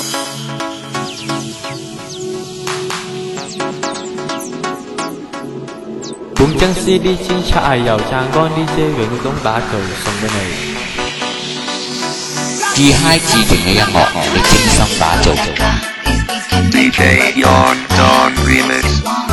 本將 CD 專輯係由湛江 DJ 永東打球送俾你。 G High 致敬嘅音樂，你精心打造。 DJ Yon Don Remix。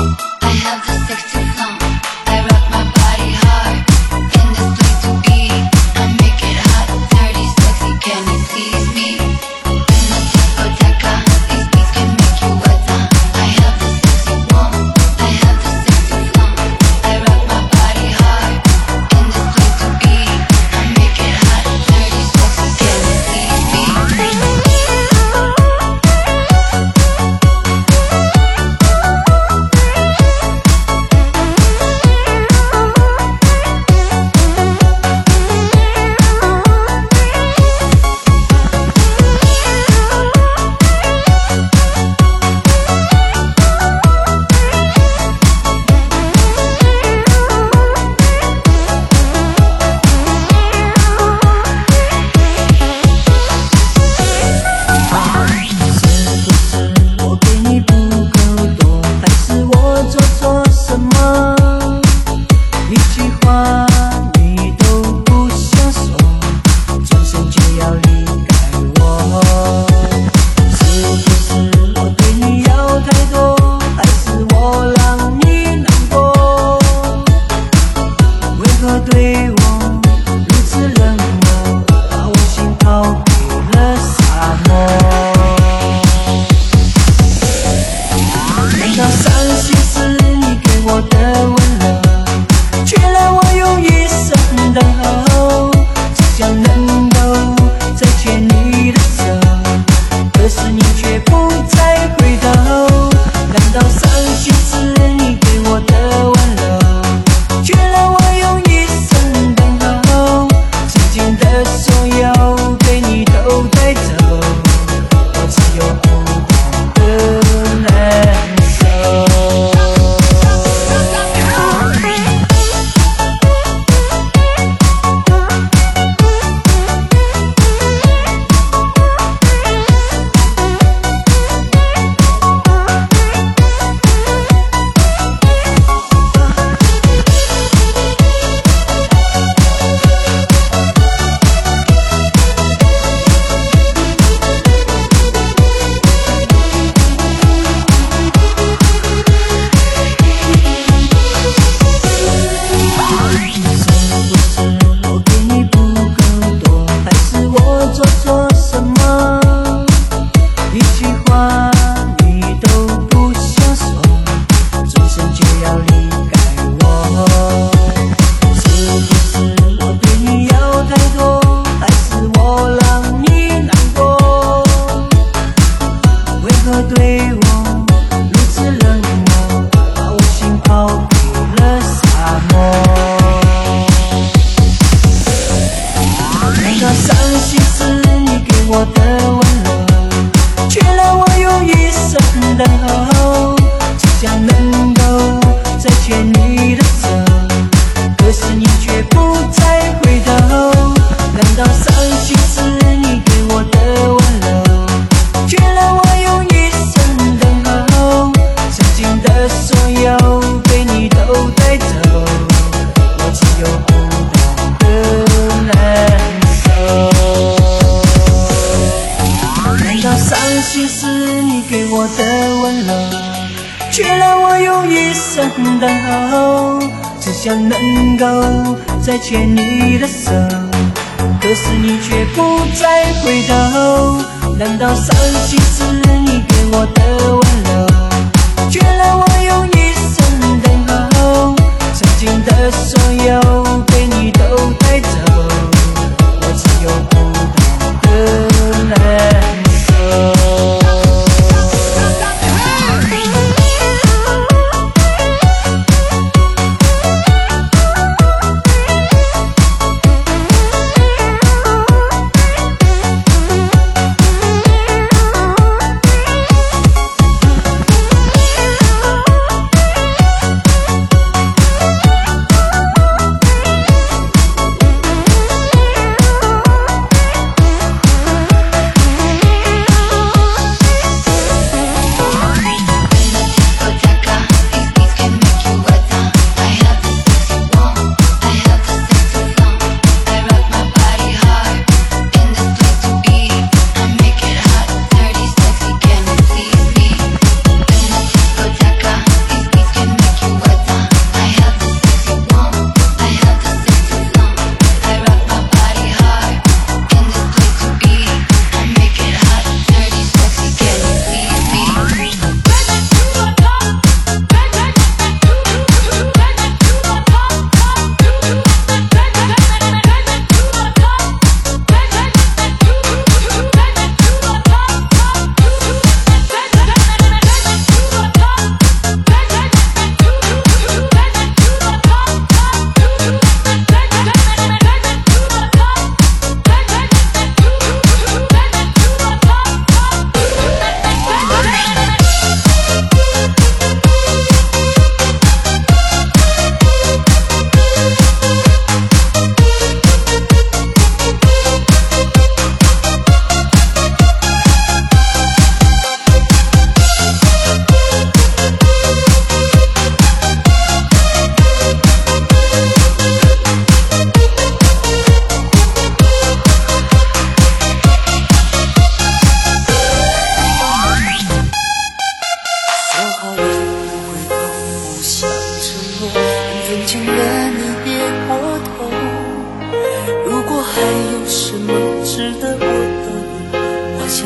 再牵你的手，可是你却不再回头。难道伤心是你给我的温柔，却让我用一生等候？曾经的所有被你都带走，我只有不懂的难受。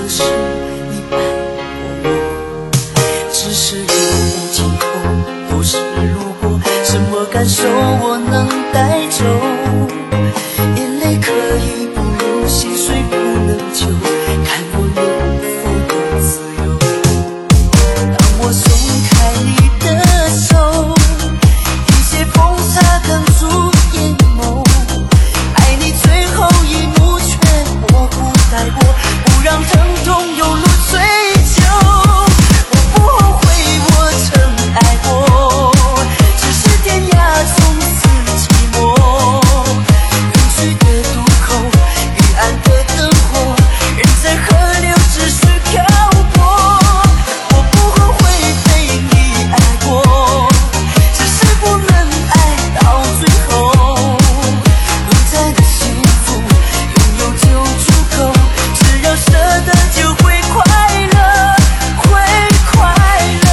可是你爱过我，只是有今后，有时路过，什么感受我能带走？眼泪可以不流，心碎不能救，看我能否得自由。当我松开你的手，一些风沙哽住眼眸，爱你最后一幕却模糊带过，不让疼痛有路追究。我不后悔我曾爱过，只是天涯从此寂寞。远去的渡口，彼岸的灯火，人在河流只需漂泊。我不后悔被你爱过，只是不能爱到最后。短暂的幸福拥有就足够，只要舍得就会快乐，会快乐。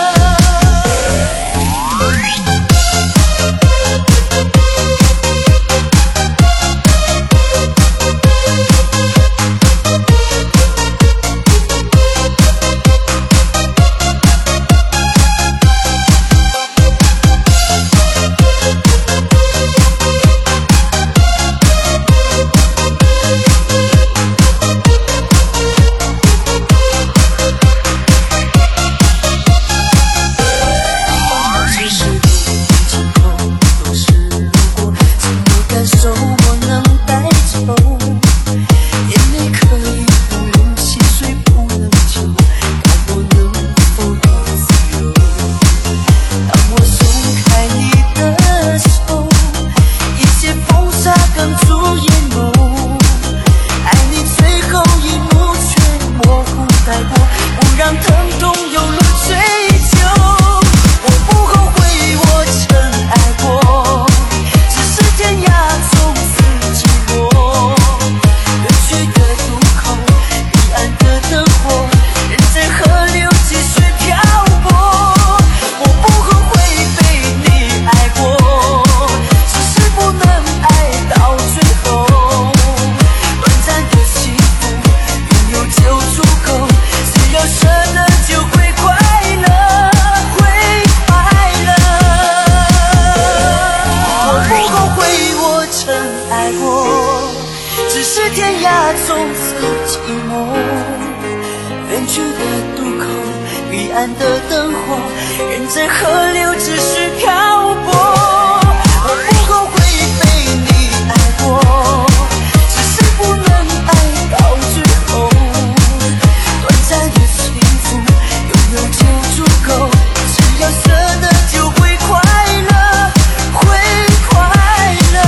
只是今后，有时路过，什么感受我能带走？眼泪可以不流，心碎不能救，看我能否得自由。当我松开你的手，一些风沙哽住眼眸，爱你最后一幕却模糊带过，不让疼痛有路追究。我不后悔我曾爱过，只是天涯从此寂寞。远去的渡口，彼岸的灯火，人在河流继续漂泊。我不后悔被你爱过，只是不能爱到最后。短暂的幸福拥有就足够，只要舍得就会快乐，会快乐。我不后悔我曾爱过，只是天涯从此寂寞。远去的渡口，彼岸的灯火，人在河流只需漂泊。我不后悔被你爱过，只是不能爱到最后。短暂的幸福拥有就足够，只要舍得就会快乐，会快乐。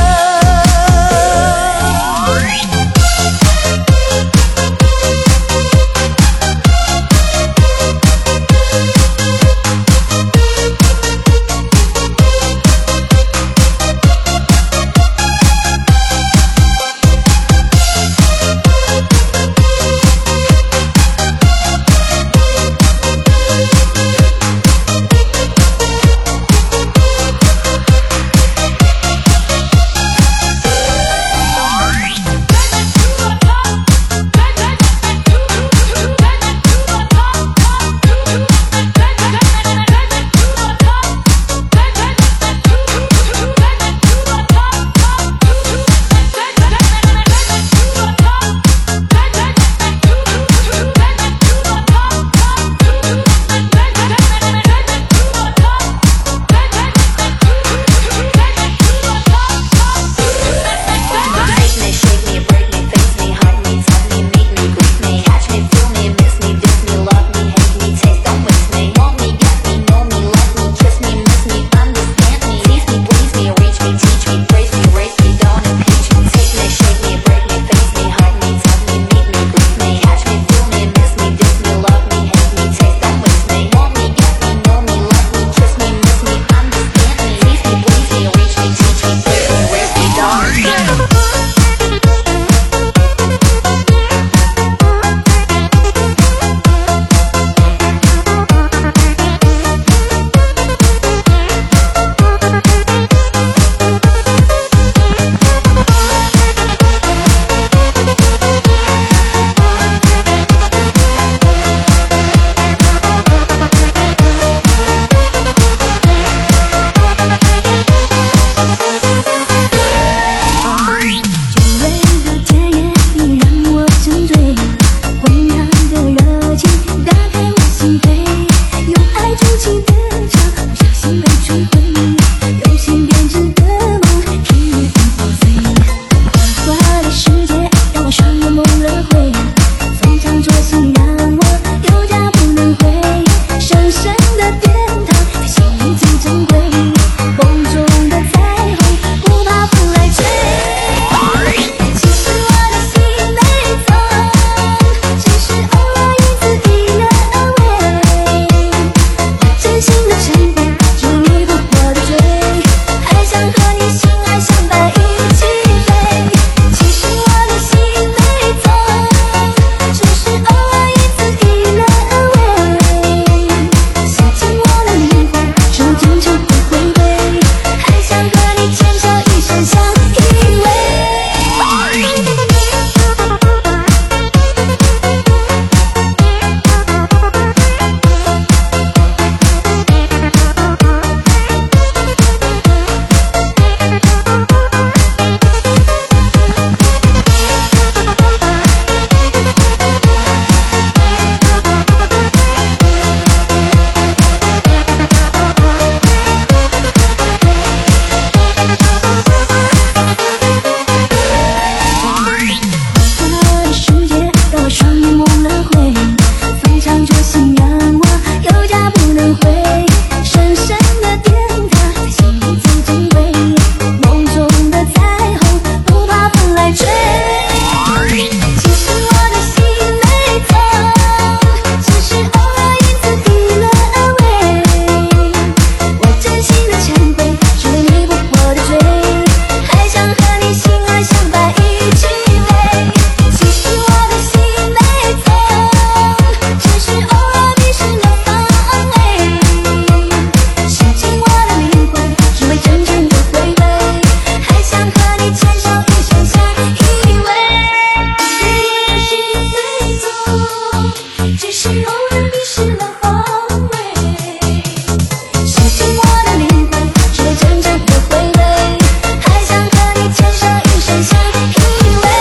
是偶然迷失了方位，失去我的灵魂，只为真正的回味，还想和你牵手一生相依偎。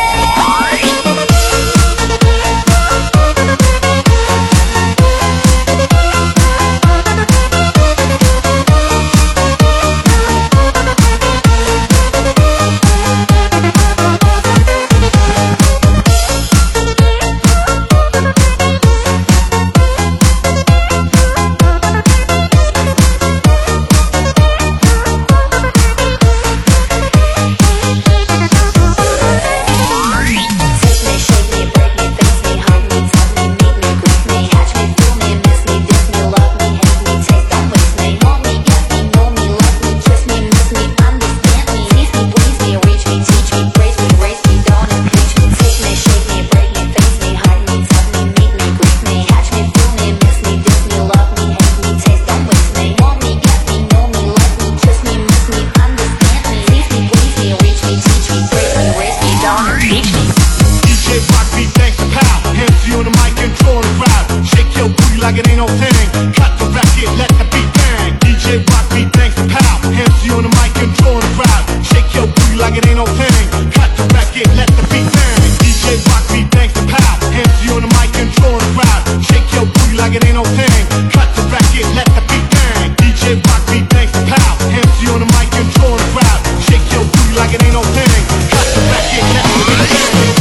Like it ain't no thing. Cut the racket, let the beat bang. DJ Rock beat, thanks to Pal. MC on the mic, controlling the crowd. Shake your booty like it ain't no thing. Cut the racket, let the beat bang. DJ Rock beat, thanks to Pal. MC on the mic, controlling the crowd. Shake your booty like it ain't no thing. Cut the racket, let the beat bang. DJ Rock beat, thanks to Pal. MC on the mic, controlling the crowd. Shake your booty like it ain't no thing. Cut the racket, let the beat bang.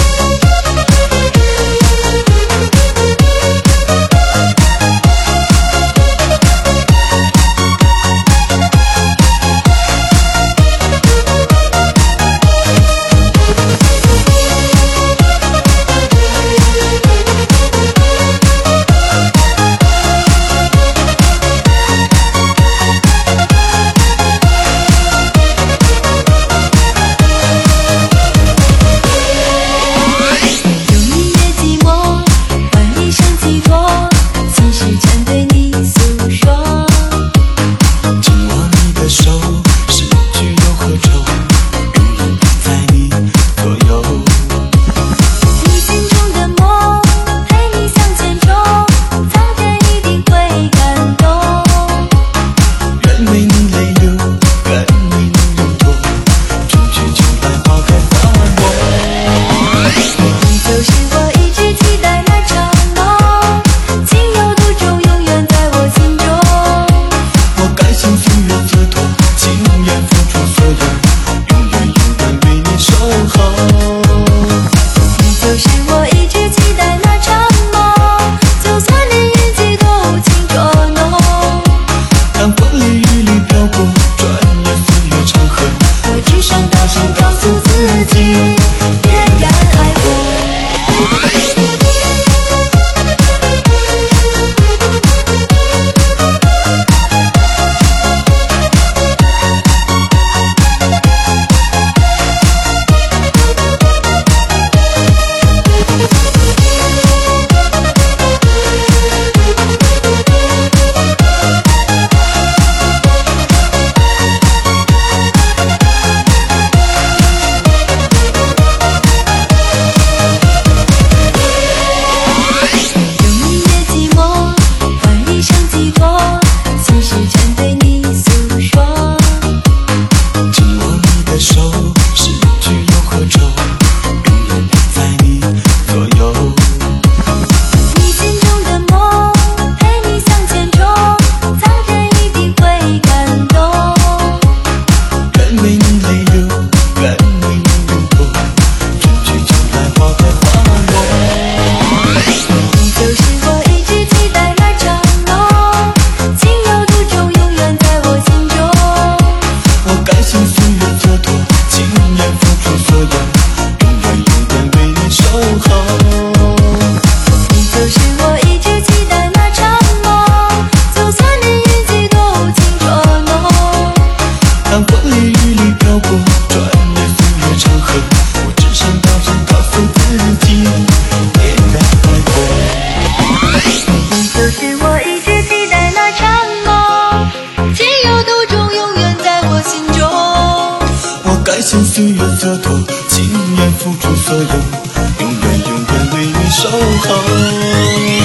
心岁月蹉跎，情愿付出所有，永远永远为你守候。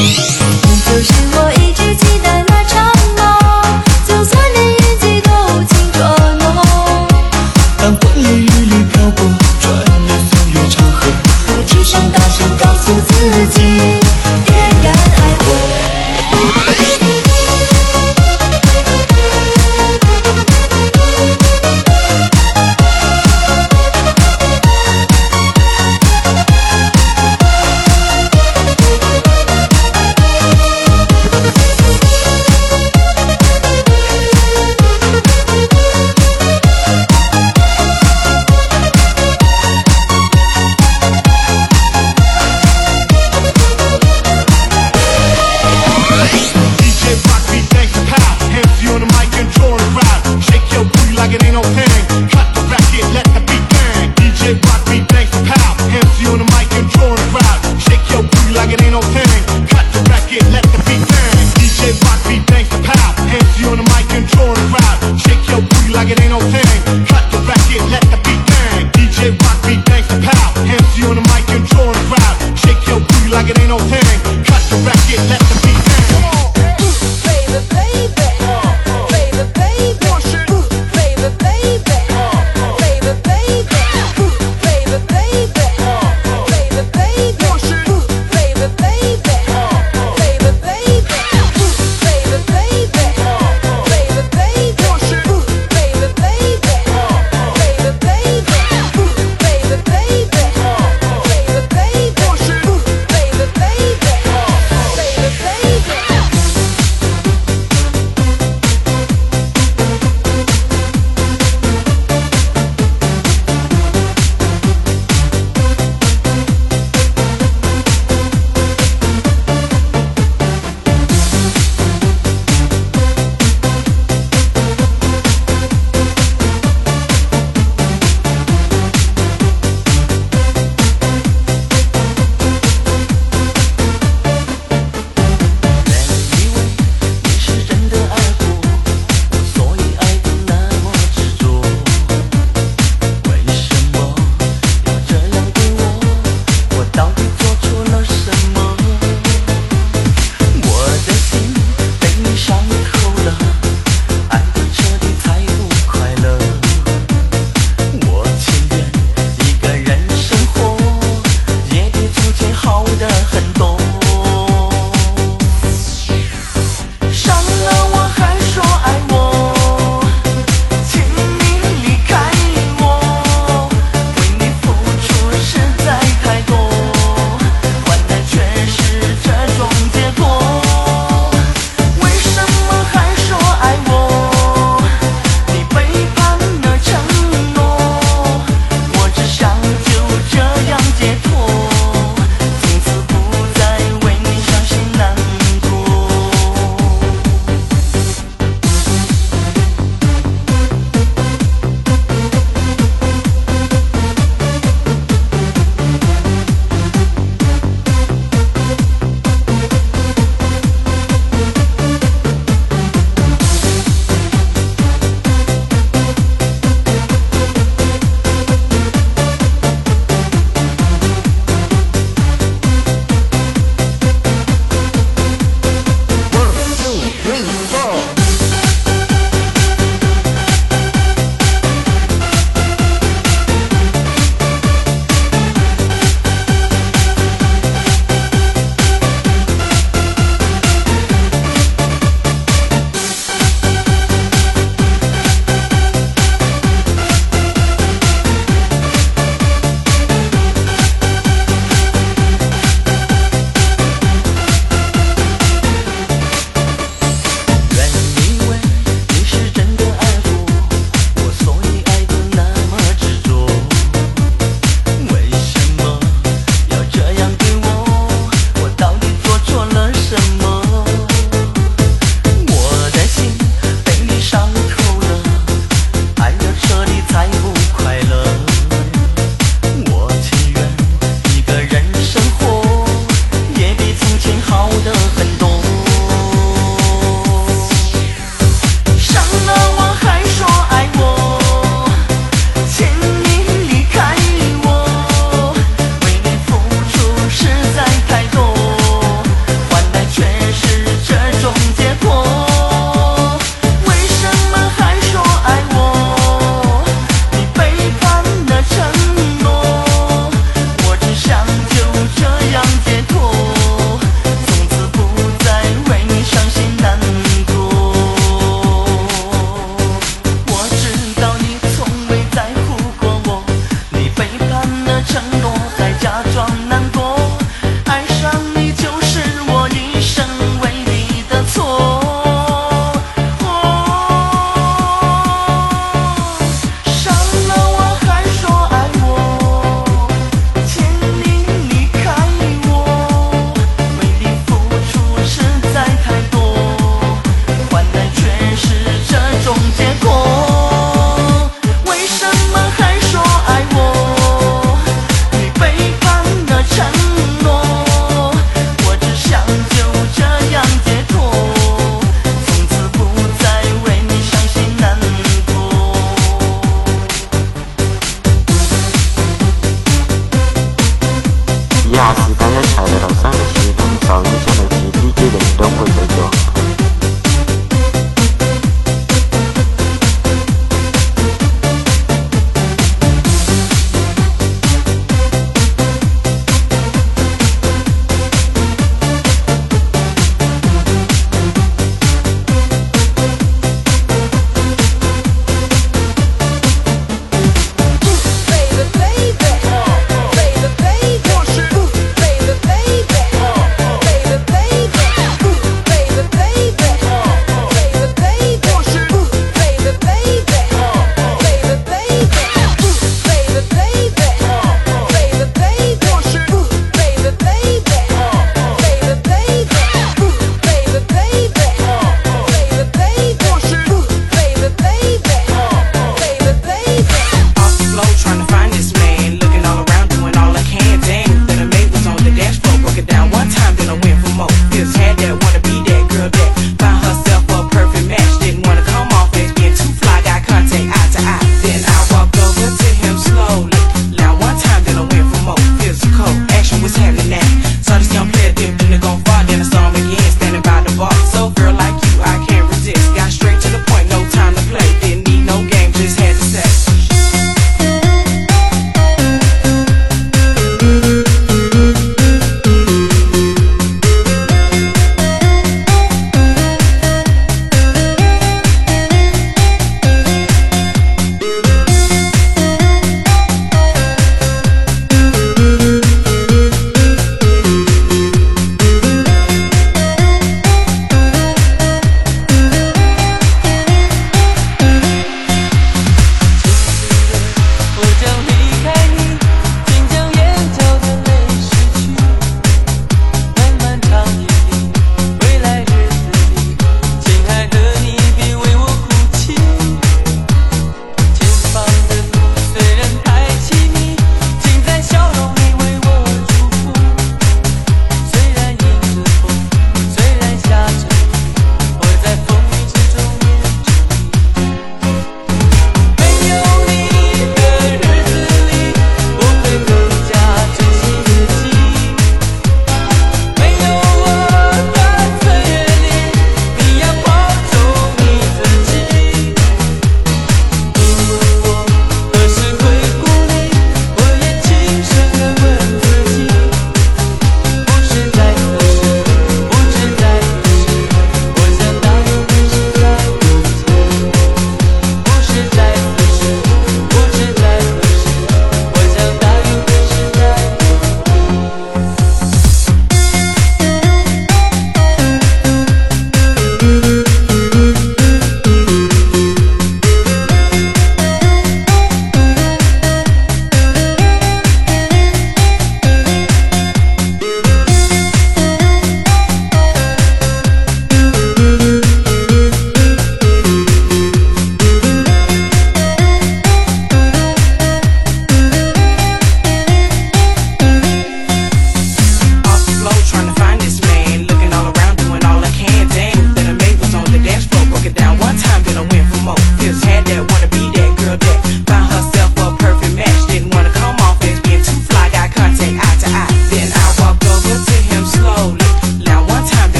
booty like it ain't no thing. Cut the racket, let the beat bang. DJ Rock beat bangs the pow. MC on the mic, controlling the crowd. Shake your booty like it ain't no thing. Cut the racket, let the beat bang. DJ Rock beat bangs the pow. MC on the mic, controlling the crowd. Shake your booty like it ain't no thing. Cut the racket, let the beat bang. Baby, baby, baby, baby, baby, baby, baby, baby, baby, baby, baby, baby, baby, baby, baby,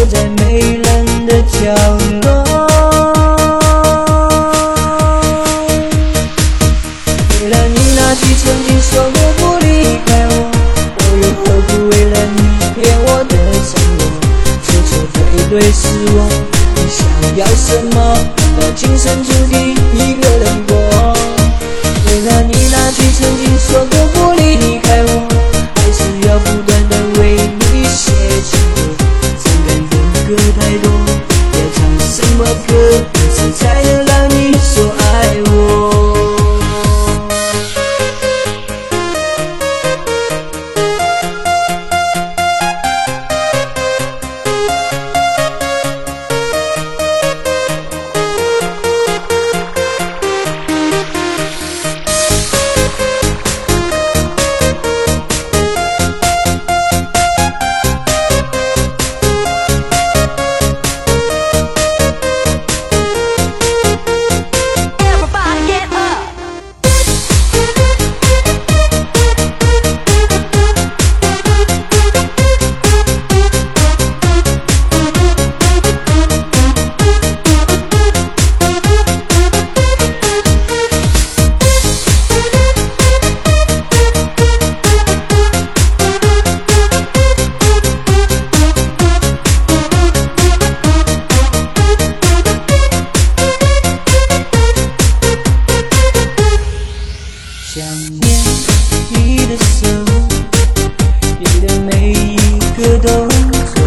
躲在没人的角落。为了你那句曾经说过不离开我，我又何苦为了你骗我的承诺，彻彻对对是我，你想要什么？难道今生注定一个人过？为了你那句曾经说过不离开我，还是要不断的为你写情歌。伤感的歌太多，要唱什么歌，歌词才能让你说爱我？想念你的手，你的每一个动作，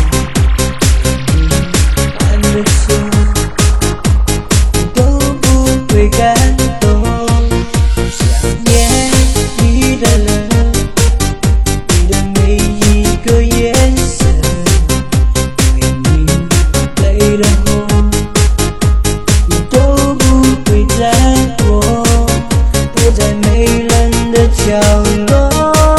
犯的错你都不会感动。想念你的人，你的每一个眼神，为你泪了红，你都不会在乎。躲在没人的角落，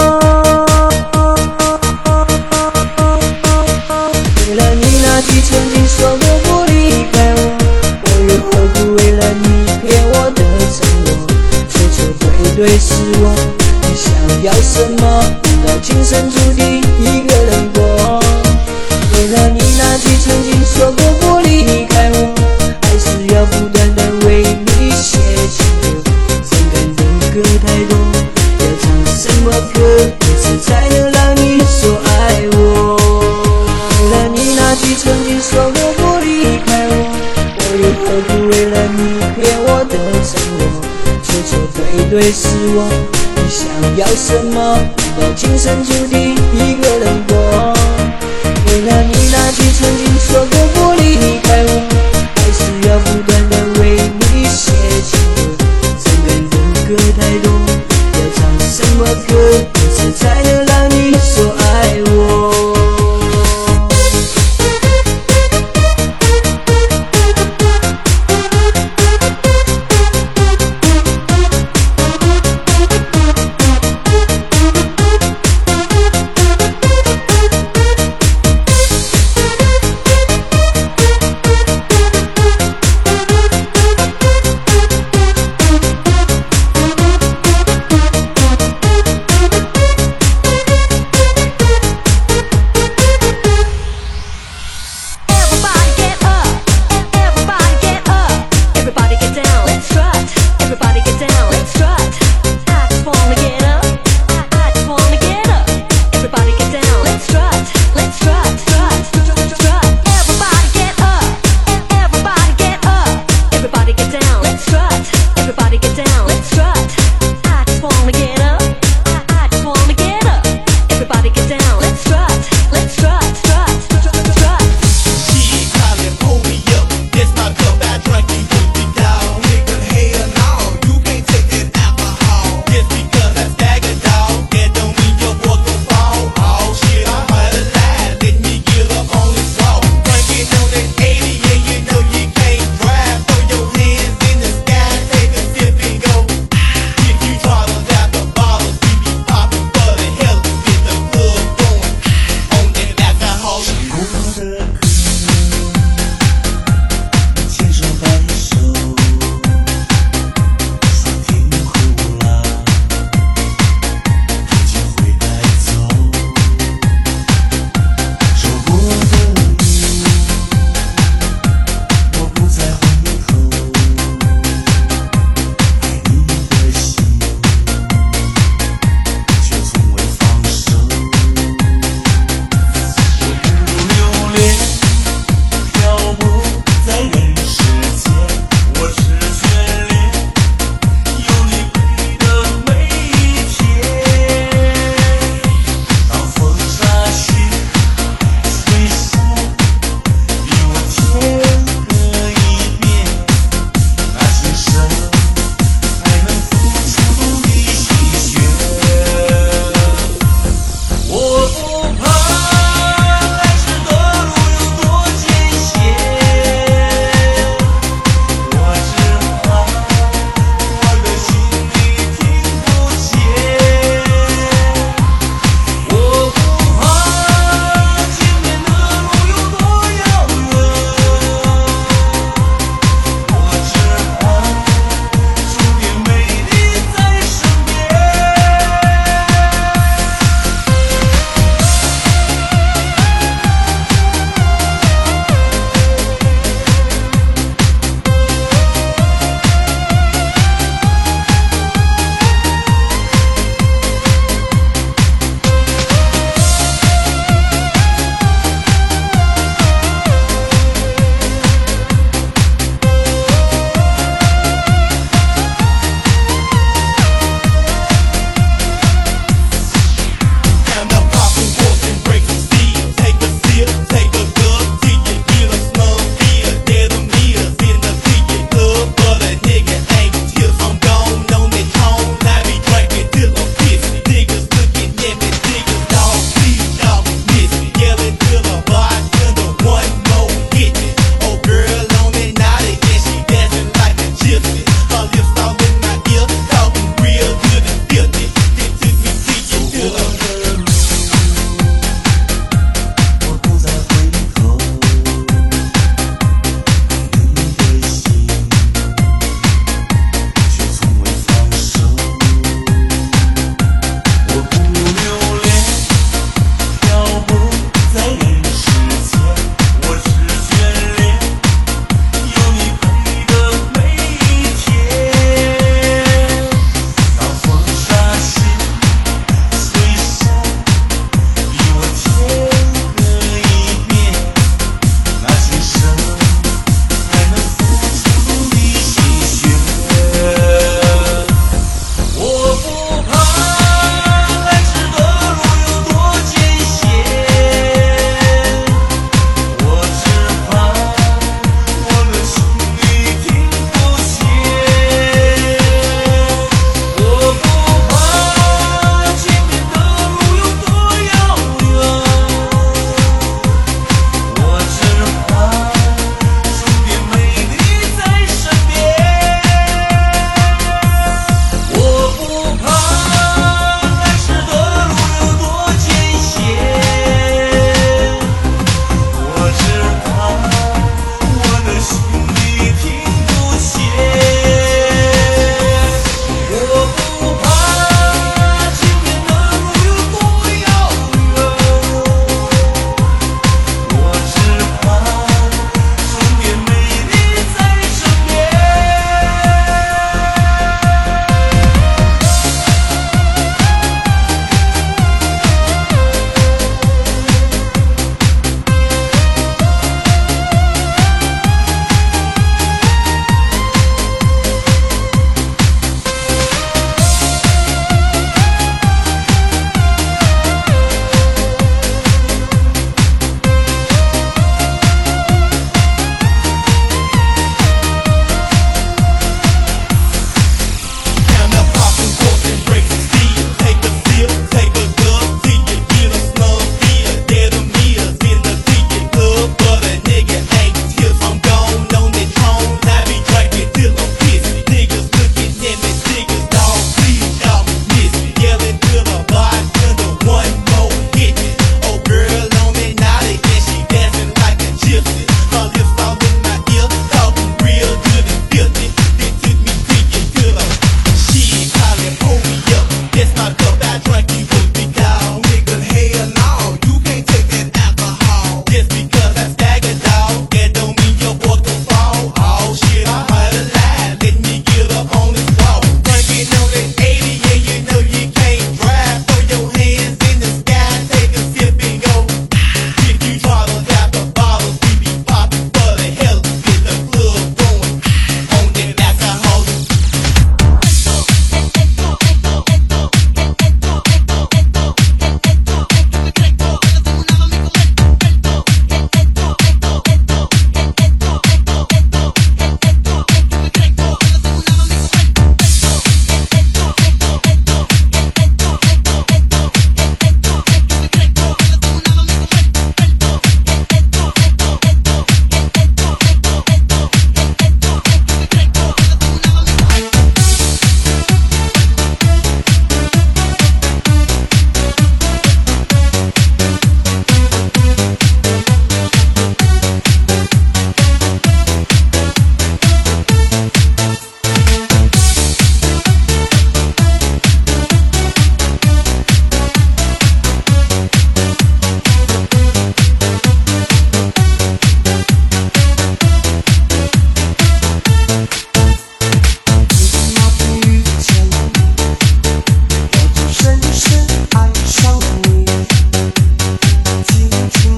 为了你那句曾经说过不离开我，我又何苦为了你骗我的承诺？彻彻对对是我，你想要什么？难道今生注定一个人过？为了你那句曾经说过不离开我，还是要不断的为你写情歌。歌太多，要唱什么歌，歌词才能让你说爱我？为了你那句曾经说过不离开我，我又何苦为了你骗我的承诺？彻彻对对是我，你想要什么？难道今生注定一个人过？为了你那句曾经说过不离开我，还是要不断的为你写情歌。歌太多，要唱什么歌，歌词才能让你说爱我？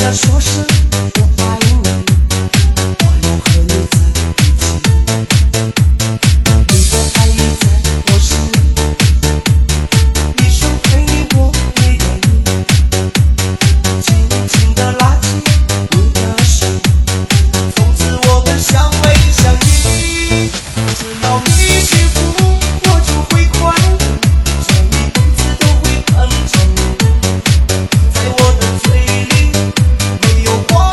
要说声我爱你，我要和你在一起。你的爱已在我心里，你说陪你我会给你，紧紧地拉起你的手，从此我们相偎相依。只要你幸福，我就会快乐，这一辈子都会很长。在我的嘴里没有花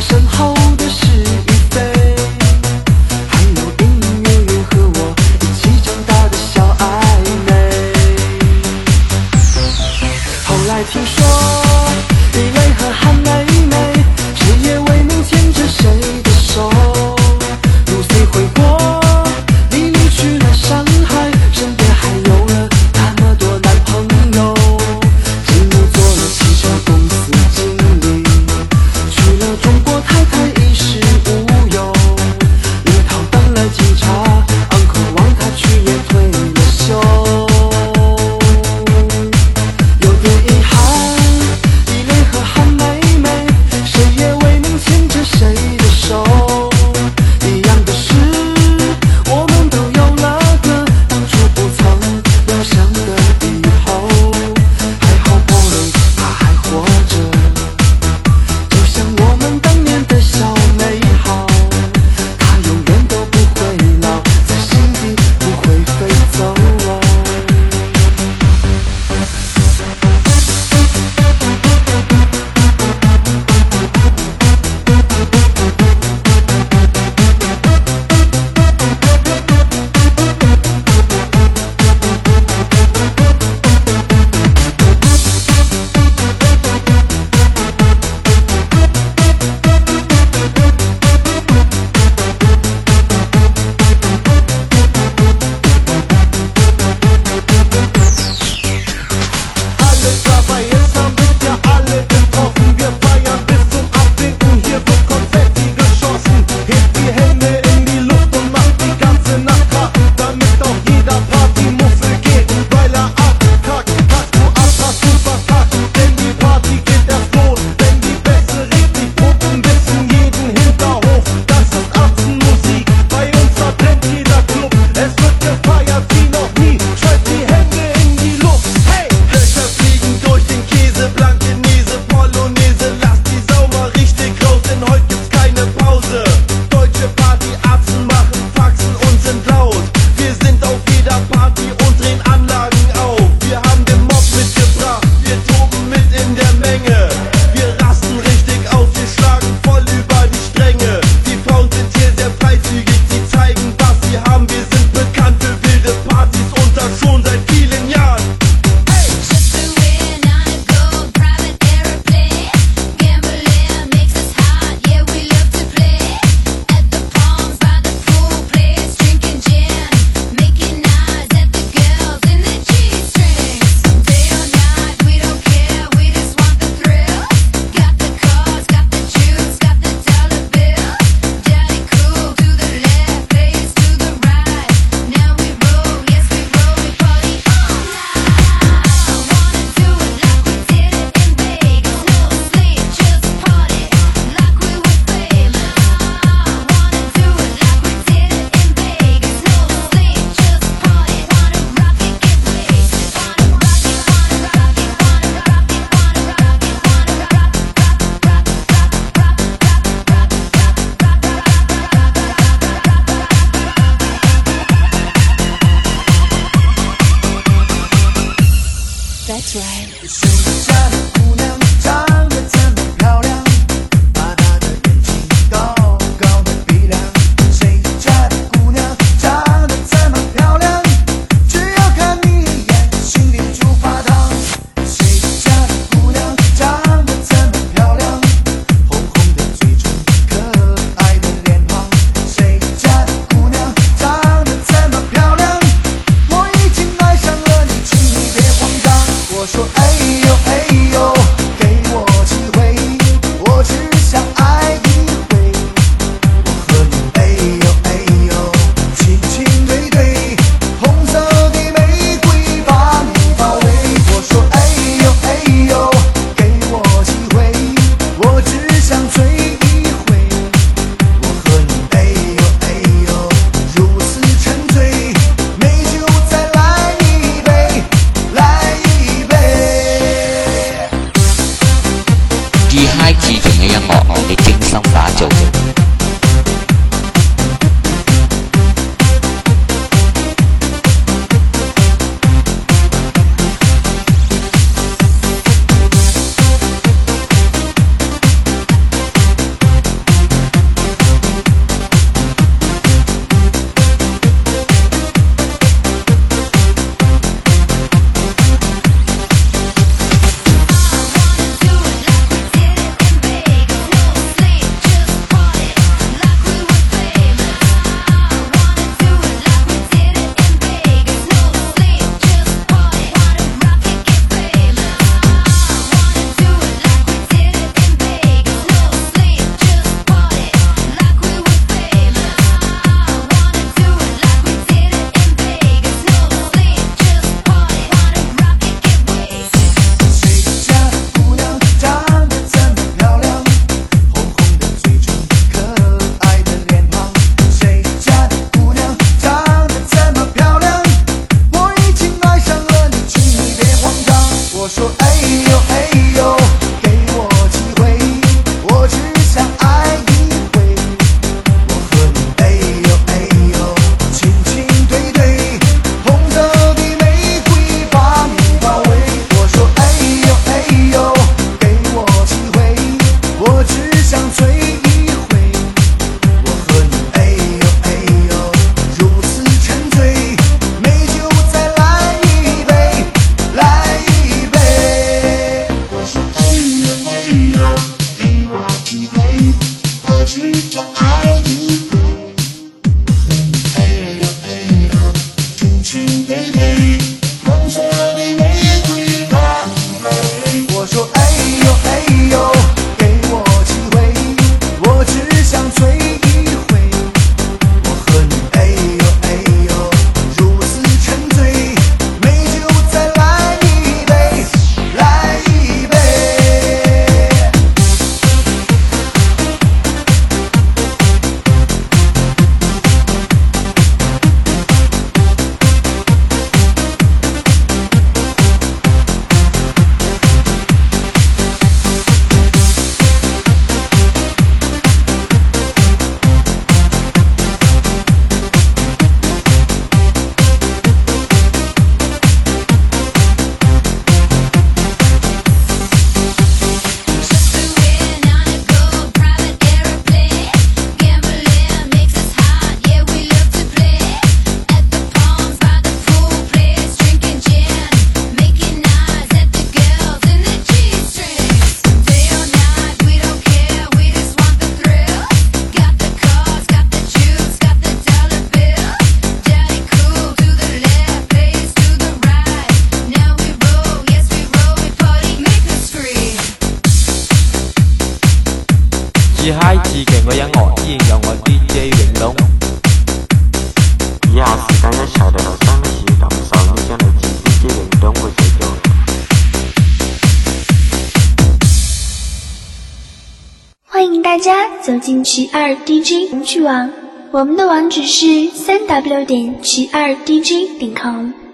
身后的是与非，还有隐隐约约和我一起长大的小暧昧。后来听说李雷和韩梅梅，谁也未能牵着谁的手，如虽回国，你离去了上海，身边还有了那么多男朋友。继母做了汽车公司经理，娶了中国太太衣食无忧，李涛当了警察，昂克望他去也退了休。有点遗憾，李雷和韩梅梅，谁也未能牵着谁的手。一样的是，我们都有了个当初不曾料想的以后。还好波雷他还活着，就像我们当年的小美好，他永远都不会老，在心底不会飞走。 Alle dabei, jetzt haben wir ja alle getroffen. Wir feiern bis zum Abwinken, hier wird Konfetti geschossen. Hebt die Hände in die Luft und macht die ganze Nacht wach, damit auch jeder Partymuffel geht, weil er abkackt. Kack du ab, hast du verkackt, denn die Party geht erst los, wenn die Bässe richtig pumpen bis in jeden Hinterhof. Das ist Atzenmusik, bei uns verbrennt jeder Club. Es wird gefeiert wie noch nie, schmeißt die Hände in die Luft. Hey! Löcher fliegen durch den Käse, Blankenese, Polonaise. Lass die Sau mal richtig raus, denn heute gibt's keine Pause. Deutsche Partyatzen machen Faxen und sind laut. Wir sind auf jeder Party und drehen Anlagen auf. Wir haben den Mob mitgebracht, wir toben mit in der Menge. Wir rasten richtig aus, wir schlagen voll über die Stränge. Die Frauen sind hier sehr freizügig, sie zeigen, was sie haben. Wir sind bekannt für wilde Partys und das schon seit vielen Jahren. Just flew in on a gold private airplane. Gambling makes us hot, yeah we love to play. At the Palms by the pool place, drinking gin, making eyes at the girls in the G-strings. Day or night, we don't care, we just want the thrill. Got the cars, got the juice, got the dollar bill. Daddy cool to the left, players to the right. Now we roll, yes we roll, we party all night. Wanna do it like we did it in Vegas. No sleep, just party like we were famous. Wanna do it like we did it in Vegas. No sleep, just party. Wanna rock it, get wasted. Wanna rock it, wanna rock it, wanna rock it, wanna rock it, wanna That's right. 谁家的姑娘长得这么漂亮，大大的眼睛，高高的鼻梁。谁家的姑娘长得这么漂亮，只要看你一眼，心里就发烫。谁家的姑娘长得这么漂亮，红红的嘴唇，可爱的脸庞。谁家的姑娘长得这么漂亮，我已经爱上了你，请你别慌张。我说哎呦哎呦，给我机会，我只想爱一回。我和你哎呦哎呦，亲亲对对，红色的玫瑰把你包围。我说哎呦哎呦，给我机会，我只想追一回。我和你哎呦哎呦，如此沉醉，美酒再来一杯，来一杯。 以嗨至勁嘅音樂，你精心打造。 只想爱你。哎呦哎呦，轻轻地地，梦想的玫瑰花美。我说哎呦哎呦，给我机会，我只想醉一回。我和你哎呦哎呦，如此沉醉，美酒再来一杯，来一杯。 自嗨自勁嘅音樂依然有我 DJ 永東。以下時間一齊嚟留心一次感受呢張嚟自 DJ 永東嘅製作。 欢迎大家走进曲二 DJ 红曲网，我们的网址是3w.曲2dj.com。